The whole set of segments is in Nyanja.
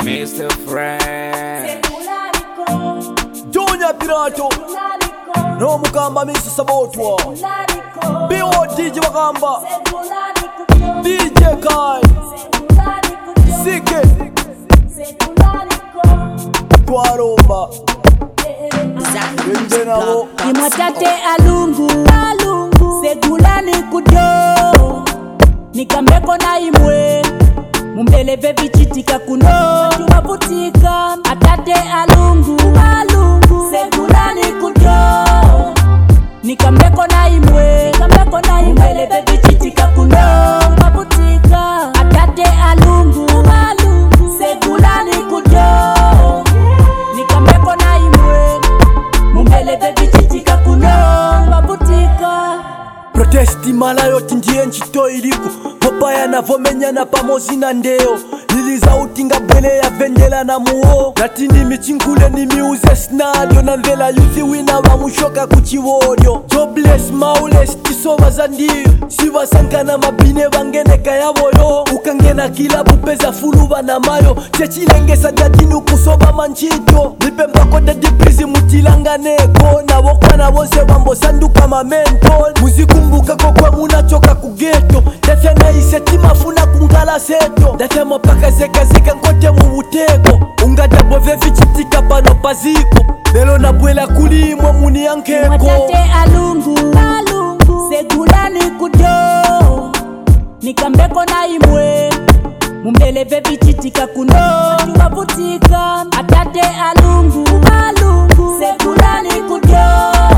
Mr. Friend Junior Pirato No Mukamba Mr. Sabotwa B.O.D.J. Wakamba DJ Kai Sike Twaromba Imwatate alungu Segulani kudo Nikambeko na imwe Mumbeleve vichitika kuno Tumaputika Atate alungu Segulani kudo Nikambeko na imwe Mumbeleve vichitika kuno Tumaputika Atate alungu Segulani kudo Nikambeko na imwe Mumbeleve vichitika kuno Tumaputika Protesti mala yoti ndiye nchito iliku Popaya na vomenyana pamozi na ndeo Niliza utinga bwele ya vendela na muo Natini michingule ni miuze snadio Na mvela yuzi wina wa mushoka kuchiworio Jobless, maules, tisova za ndiyo Siva sankana mabine vangeneka ya voyo Ukangena kila bupeza fuluva na mayo Chechilengesa jatinu kusoba manchito Nipe mpako dediprizi mutilanganeko Na wokwana wose wambo sanduka mamentol Muzikumbuka kokwe munachoka kugeto Defya na iseti mafuna kungala seto Defya mopaka zeka nkote mubuteko Ungadabo vevi chitika pano paziko Lelo na bwela kulimwe muni yankeko Mwatate alungu Segulani kudo Nikambeko na imwe Mumbeleve vichitika kuno Tumaputika Atate alungu Segulani kudo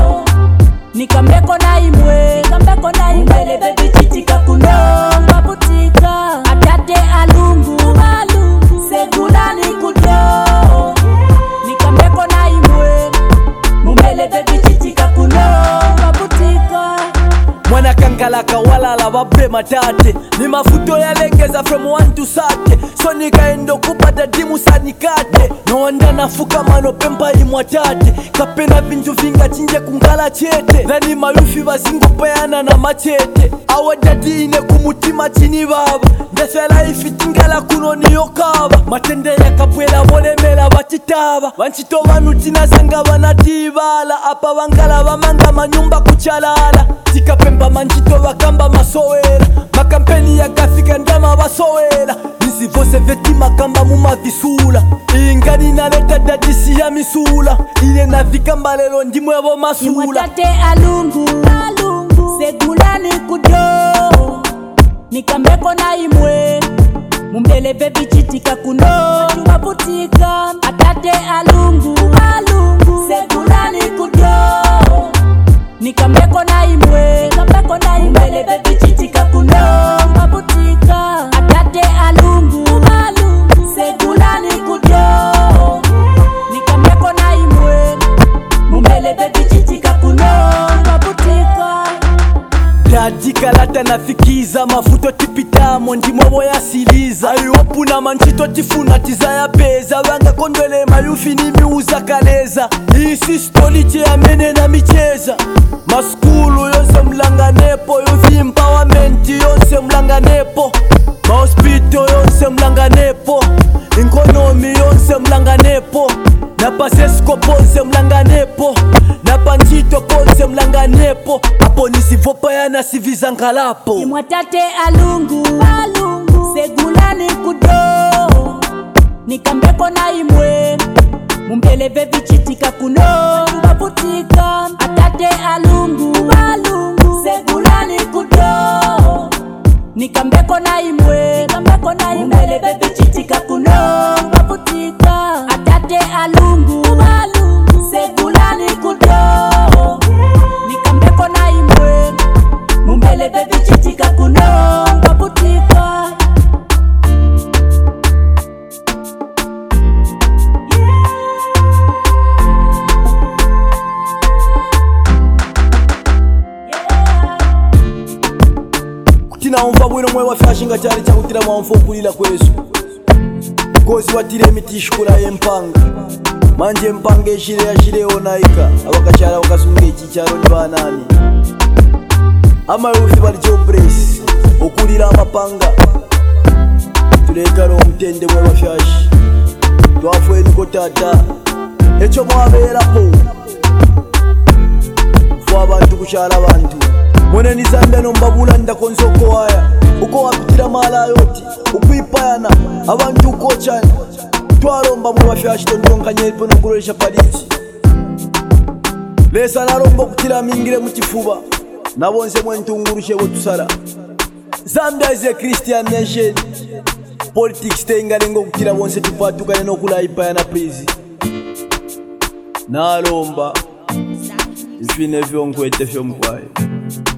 Nikambeko na imwe Mumbeleve vichitika kuno Tumaputika Atate alungu Segulani kudo Nikambeko na imwe Mumbeleve vichitika kuno Tumaputika Mwana kangalaka walala wabre matate Ni mafuto ya lengeza from 1 to sate So nikaendo kupata dimu sanikate No wanda nafuka mano pempa imwatate Kapena vintu vinga chinje kungala chete Dhani mayufi wazingu payana na machete Awadadi ine kumutima chini baba Ndesela ifitingala kuno niyo kaba Matende ya kapwela volemela wachitaba Wanchito wanu tina sanga wanatibala Apa wangala wamanga manyumba kuchalala Tika pemba manchito wakamba masowela Makampeni ya gafika ndama wasowela Nisi vose veti makamba mumavisula Ingani naleta dadisi ya misula Ile na vikamba lelo ndimwe vo masula Imwatate alungu Segulani kudo Nikambeko na imwe Mumbeleve vichitika kuno Tumaputika Atate alungu Segulani kudo Nikambeko na imwe Mumbeleve vichitika kuno Tumaputika Atate alungu Segulani kudo Nikambeko na imwe Mumbeleve vichitika kuno Tumaputika Dadika lata nafikiza mafuto tipitamo ndimwevo yasiliza Ayopu na manchito tifuna tizaya peza Wanga kondwele mayufi ni miuza kaleza Isi stoliche ya mene na micheza Maskulu yonse mlanganepo Youth empowerment yonse mlanganepo Mahospito yonse mlanganepo Economy yonse mlanganepo Napasesko ponse mlanganepo Napanchito ponse mlanganepo Apo nisivopa ya nasiviza ngalapo Imwatate alungu Segulani kudo Nikambeko na imwe Mumbeleve vichitika kuno Tumaputika Atate alungu Segulani kudo Nikambeko na imwe Mumbeleve vichitika kuno Tumaputika Atate alungu Segulani kudo Nikambeko na imwe Mumbeleve vichitika kuno Tumaputika Kutina umva bwino mwe wafashinga chali chakutira mwamfo kulila kwesu Kozi watire mitishukula empanga Manje mpanga eshire ya shire onaika Awakachala wakasunge chicharo ni banani Ama yufi bali jobresi Okulira amapanga Tulekaro mtende mwe wafyashi tata echo mwabeerapo fwa abantu kukyala abantu mwenenizanda nombabula ndakonsoko waya uko wapitira malayoti ukwipayana abantu ukochani twalomba mubafyashitondionkanyelipo nokulolesha paliti lesa nalomba okutira mingire mukifuba nabonse mwentungurushe botusala. Zambia is a Christian nation. Politics tengalenga okutira bonse tupatukane n'okulayipayana please. Nalomba ifine vyonkwete vyomukwaye.